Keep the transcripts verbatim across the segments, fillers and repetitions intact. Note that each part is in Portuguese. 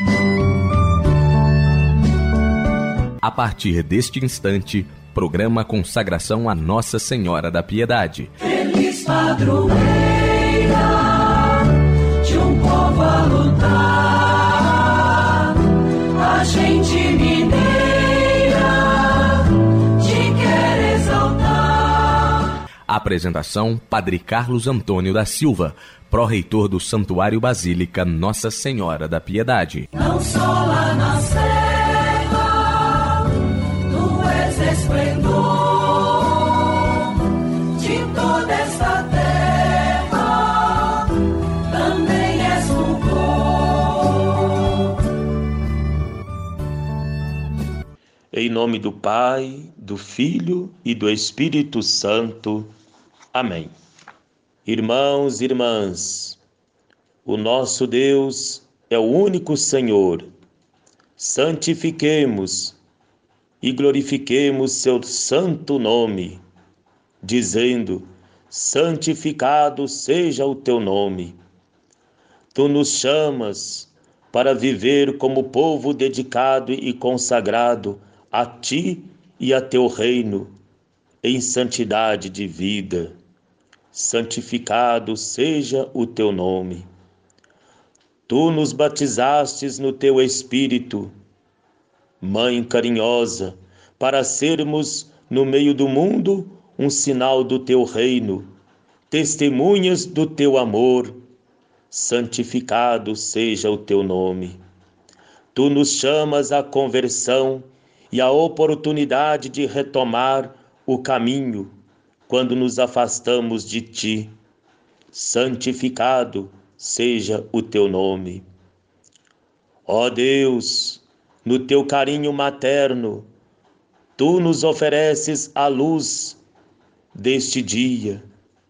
A partir deste instante, programa Consagração a Nossa Senhora da Piedade. Feliz padroeira de um povo a lutar, a gente mineira te quer exaltar. Apresentação: Padre Carlos Antônio da Silva, pró-reitor do Santuário Basílica Nossa Senhora da Piedade. Não só lá na serra, tu és esplendor de toda esta terra, também és fulgor. Em nome do Pai, do Filho e do Espírito Santo. Amém. Irmãos e irmãs, o nosso Deus é o único Senhor. Santifiquemos e glorifiquemos seu santo nome, dizendo: santificado seja o teu nome. Tu nos chamas para viver como povo dedicado e consagrado a ti e a teu reino, em santidade de vida. Santificado seja o teu nome. Tu nos batizastes no teu Espírito, Mãe carinhosa, para sermos no meio do mundo um sinal do teu reino, testemunhas do teu amor. Santificado seja o teu nome. Tu nos chamas à conversão e à oportunidade de retomar o caminho quando nos afastamos de ti. Santificado seja o teu nome. Ó Deus, no teu carinho materno, tu nos ofereces a luz deste dia.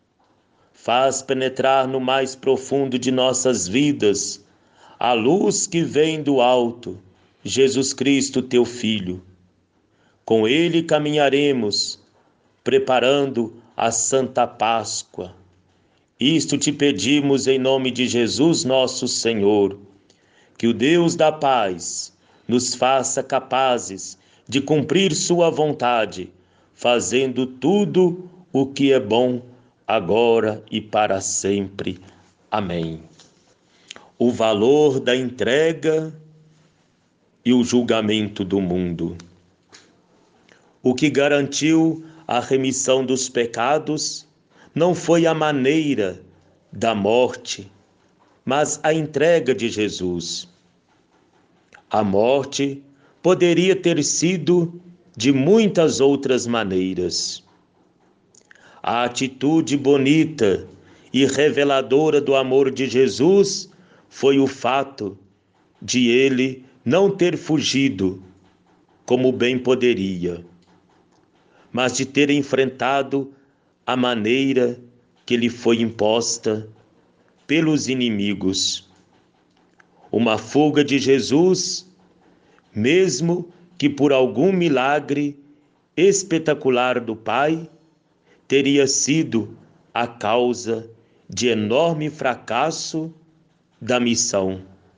Faz penetrar no mais profundo de nossas vidas a luz que vem do alto, Jesus Cristo, teu Filho. Com ele caminharemos, preparando a Santa Páscoa. Isto te pedimos em nome de Jesus nosso Senhor, que o Deus da paz nos faça capazes de cumprir sua vontade, fazendo tudo o que é bom agora e para sempre. Amém. O valor da entrega e o julgamento do mundo. O que garantiu a remissão dos pecados não foi a maneira da morte, mas a entrega de Jesus. A morte poderia ter sido de muitas outras maneiras. A atitude bonita e reveladora do amor de Jesus foi o fato de ele não ter fugido, como bem poderia, mas de ter enfrentado a maneira que lhe foi imposta pelos inimigos. Uma fuga de Jesus, mesmo que por algum milagre espetacular do Pai, teria sido a causa de enorme fracasso da missão.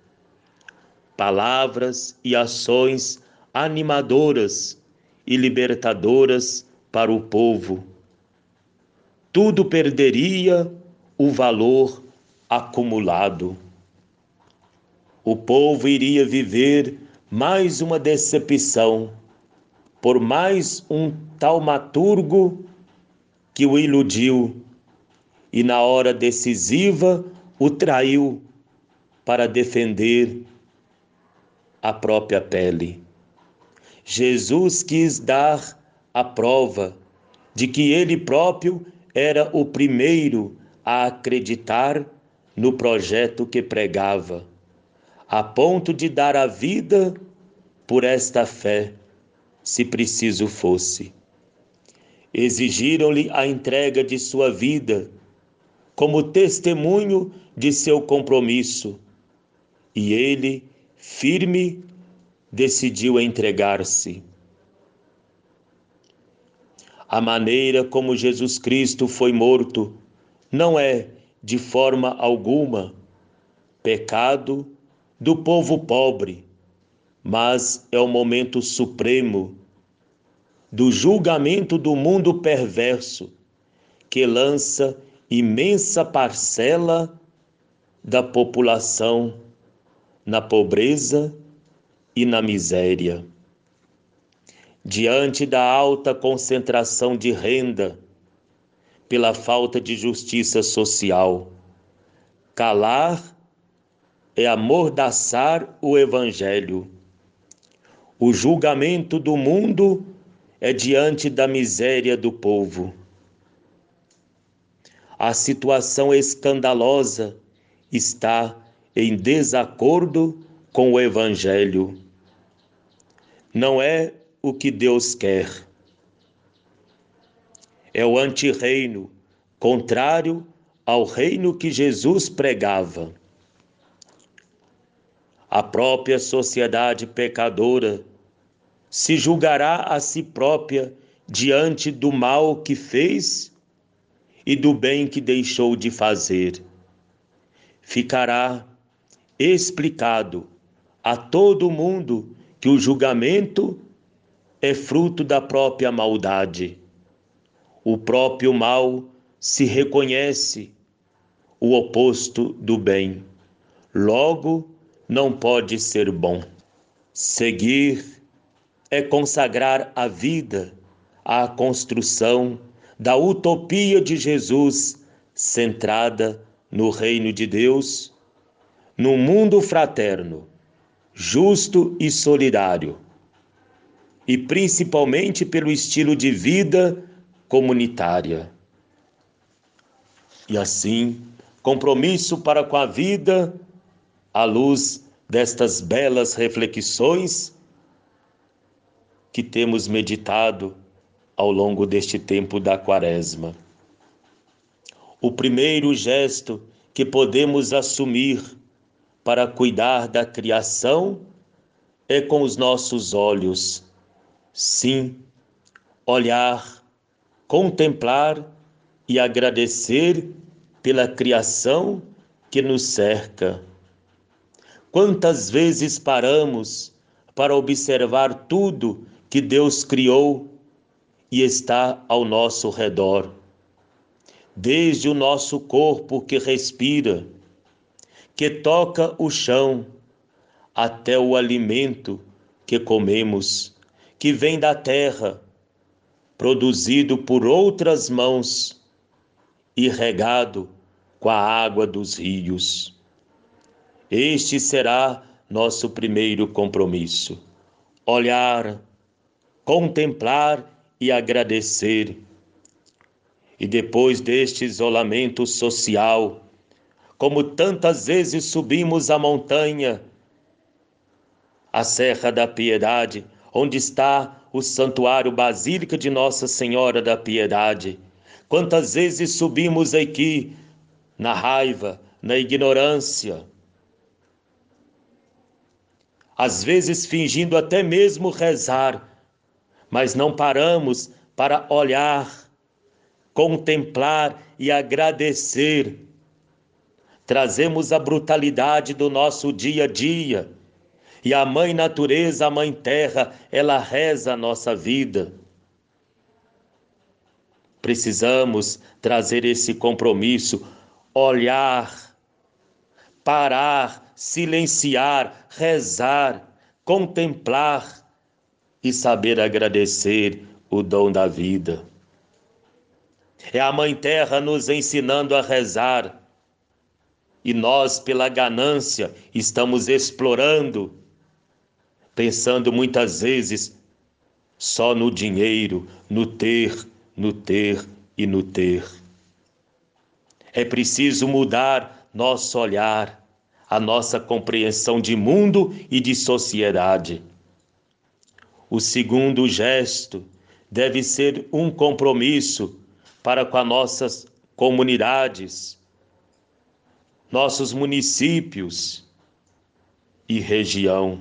Palavras e ações animadoras e libertadoras para o povo. Tudo perderia o valor acumulado. O povo iria viver mais uma decepção por mais um taumaturgo que o iludiu e na hora decisiva o traiu para defender a própria pele. Jesus quis dar a prova de que ele próprio era o primeiro a acreditar no projeto que pregava, a ponto de dar a vida por esta fé, se preciso fosse. Exigiram-lhe a entrega de sua vida como testemunho de seu compromisso, e ele, firme, decidiu entregar-se. A maneira como Jesus Cristo foi morto não é, de forma alguma, pecado do povo pobre, mas é o momento supremo do julgamento do mundo perverso, que lança imensa parcela da população na pobreza e na miséria. Diante da alta concentração de renda, pela falta de justiça social, calar é amordaçar o Evangelho. O julgamento do mundo é diante da miséria do povo. A situação escandalosa está em desacordo com o Evangelho. Não é o que Deus quer. É o antirreino, contrário ao reino que Jesus pregava. A própria sociedade pecadora se julgará a si própria diante do mal que fez e do bem que deixou de fazer. Ficará explicado a todo mundo que o julgamento é fruto da própria maldade. O próprio mal se reconhece o oposto do bem. Logo, não pode ser bom. Seguir é consagrar a vida à construção da utopia de Jesus, centrada no reino de Deus, num mundo fraterno, justo e solidário, e principalmente pelo estilo de vida comunitária. E assim, compromisso para com a vida, à luz destas belas reflexões que temos meditado ao longo deste tempo da Quaresma. O primeiro gesto que podemos assumir para cuidar da criação é com os nossos olhos. Sim, olhar, contemplar e agradecer pela criação que nos cerca. Quantas vezes paramos para observar tudo que Deus criou e está ao nosso redor? Desde o nosso corpo que respira, que toca o chão, até o alimento que comemos, que vem da terra, produzido por outras mãos e regado com a água dos rios. Este será nosso primeiro compromisso: olhar, contemplar e agradecer. E depois deste isolamento social, como tantas vezes subimos a montanha, a Serra da Piedade, onde está o Santuário Basílica de Nossa Senhora da Piedade. Quantas vezes subimos aqui na raiva, na ignorância, às vezes fingindo até mesmo rezar, mas não paramos para olhar, contemplar e agradecer. Trazemos a brutalidade do nosso dia a dia, e a Mãe Natureza, a Mãe Terra, ela reza a nossa vida. Precisamos trazer esse compromisso, olhar, parar, silenciar, rezar, contemplar e saber agradecer o dom da vida. É a Mãe Terra nos ensinando a rezar, e nós, pela ganância, estamos explorando, pensando muitas vezes só no dinheiro, no ter, no ter e no ter. É preciso mudar nosso olhar, a nossa compreensão de mundo e de sociedade. O segundo gesto deve ser um compromisso para com as nossas comunidades, nossos municípios e região.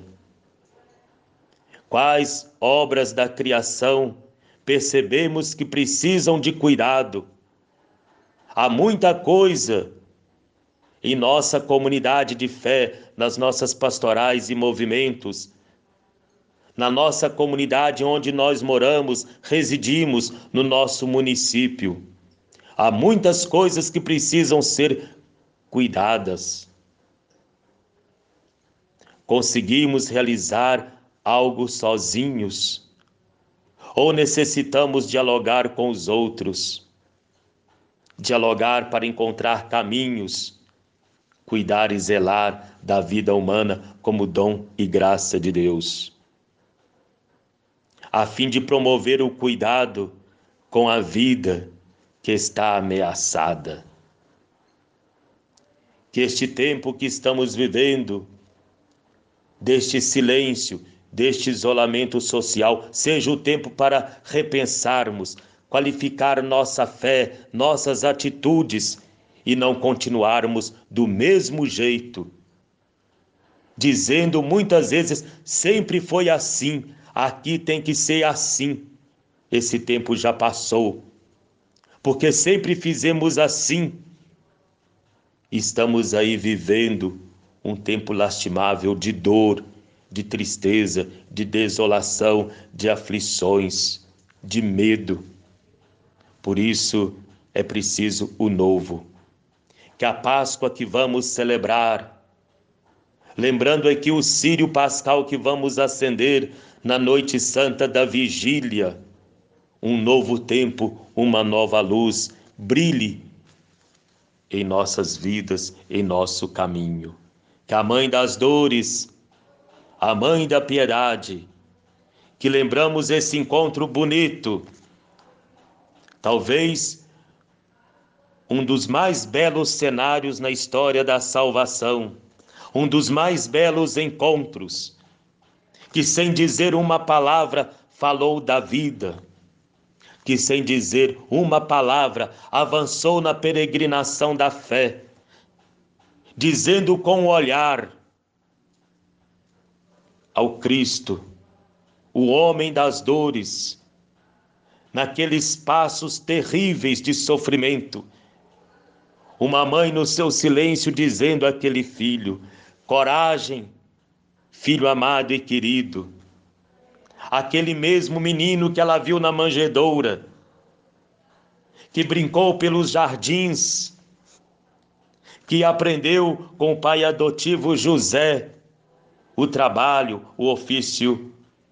Quais obras da criação percebemos que precisam de cuidado? Há muita coisa em nossa comunidade de fé, nas nossas pastorais e movimentos, na nossa comunidade onde nós moramos, residimos, no nosso município. Há muitas coisas que precisam ser cuidadas. Conseguimos realizar algo sozinhos? Ou necessitamos dialogar com os outros? Dialogar para encontrar caminhos, cuidar e zelar da vida humana como dom e graça de Deus, a fim de promover o cuidado com a vida que está ameaçada. Que este tempo que estamos vivendo, deste silêncio, deste isolamento social, seja o tempo para repensarmos, qualificar nossa fé, nossas atitudes e não continuarmos do mesmo jeito, dizendo muitas vezes, sempre foi assim, aqui tem que ser assim. Esse tempo já passou, porque sempre fizemos assim. Estamos aí vivendo um tempo lastimável de dor, de tristeza, de desolação, de aflições, de medo. Por isso é preciso o novo. Que a Páscoa que vamos celebrar, lembrando aqui o círio pascal que vamos acender na noite santa da vigília, um novo tempo, uma nova luz, brilhe em nossas vidas, em nosso caminho. Que a Mãe das Dores, a Mãe da Piedade, que lembramos esse encontro bonito, talvez um dos mais belos cenários na história da salvação, um dos mais belos encontros, que sem dizer uma palavra falou da vida, que sem dizer uma palavra avançou na peregrinação da fé, dizendo com o olhar ao Cristo, o homem das dores, naqueles passos terríveis de sofrimento, uma mãe no seu silêncio dizendo àquele filho, coragem, filho amado e querido. Aquele mesmo menino que ela viu na manjedoura, que brincou pelos jardins, que aprendeu com o pai adotivo José o trabalho, o ofício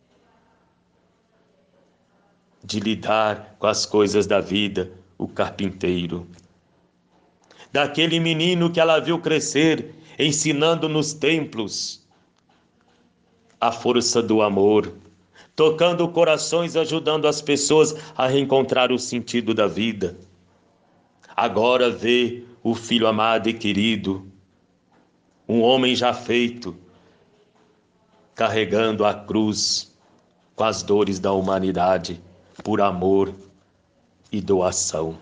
de lidar com as coisas da vida, o carpinteiro. Daquele menino que ela viu crescer, ensinando nos templos a força do amor, tocando corações, ajudando as pessoas a reencontrar o sentido da vida. Agora vê o filho amado e querido, um homem já feito, carregando a cruz com as dores da humanidade, por amor e doação.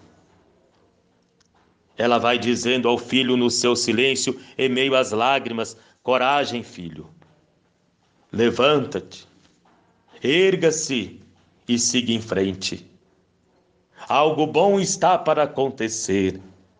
Ela vai dizendo ao filho no seu silêncio, em meio às lágrimas, coragem, filho, levanta-te, erga-se e siga em frente. Algo bom está para acontecer.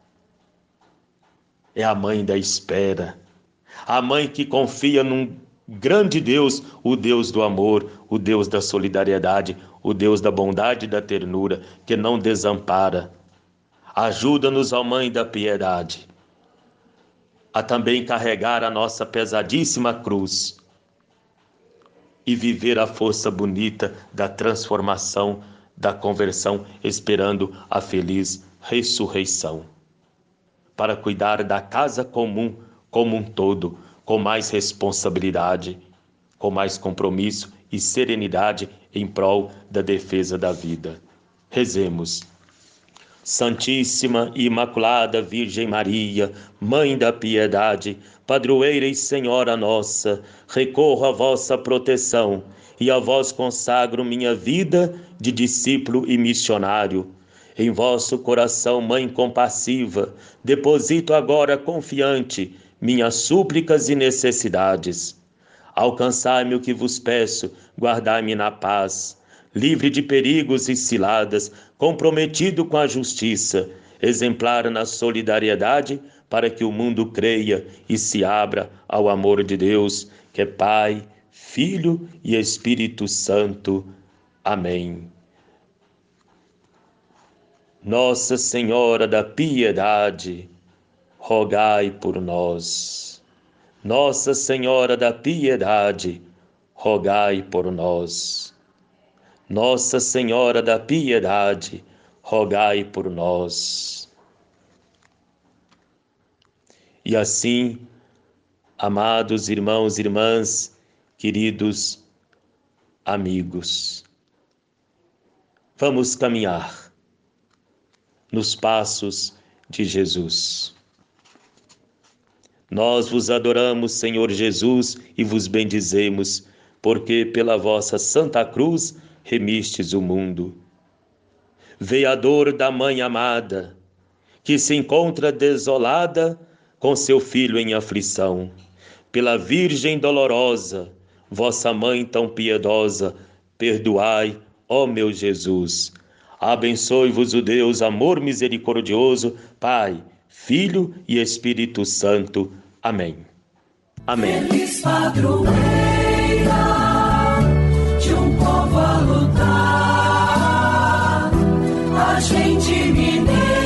É a mãe da espera, a mãe que confia num grande Deus, o Deus do amor, o Deus da solidariedade, o Deus da bondade e da ternura, que não desampara. Ajuda-nos, ó Mãe da Piedade, a também carregar a nossa pesadíssima cruz e viver a força bonita da transformação, da conversão, esperando a feliz ressurreição. Para cuidar da casa comum como um todo, com mais responsabilidade, com mais compromisso e serenidade em prol da defesa da vida. Rezemos. Santíssima e Imaculada Virgem Maria, Mãe da Piedade, Padroeira e Senhora nossa, recorro à vossa proteção e a vós consagro minha vida de discípulo e missionário. Em vosso coração, Mãe compassiva, deposito agora confiante minhas súplicas e necessidades. Alcançai-me o que vos peço, guardai-me na paz, livre de perigos e ciladas, comprometido com a justiça, exemplar na solidariedade, para que o mundo creia e se abra ao amor de Deus, que é Pai, Filho e Espírito Santo. Amém. Nossa Senhora da Piedade, rogai por nós. Nossa Senhora da Piedade, rogai por nós. Nossa Senhora da Piedade, rogai por nós. E assim, amados irmãos e irmãs, queridos amigos, vamos caminhar nos passos de Jesus. Nós vos adoramos, Senhor Jesus, e vos bendizemos, porque pela vossa Santa Cruz remistes o mundo. Veador da Mãe amada, que se encontra desolada com seu filho em aflição, pela Virgem dolorosa, vossa Mãe tão piedosa, perdoai, ó meu Jesus. Abençoe-vos o Deus, amor misericordioso, Pai, Filho e Espírito Santo. Amém. Amém. Feliz padroeira de um povo a lutar, a gente mineira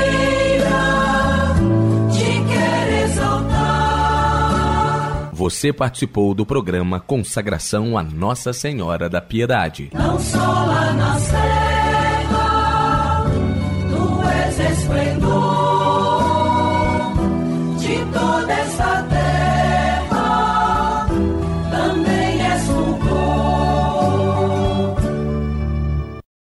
te quer exaltar. Você participou do programa Consagração a Nossa Senhora da Piedade. Não só lá na Sé